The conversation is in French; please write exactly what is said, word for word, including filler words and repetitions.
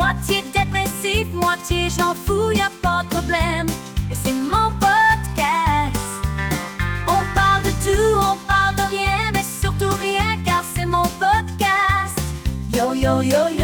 Moitié dépressif, moitié j'en fous, y a pas de problème. Et c'est mon podcast. On parle de tout, on parle de rien, mais surtout rien, car c'est mon podcast. Yo yo yo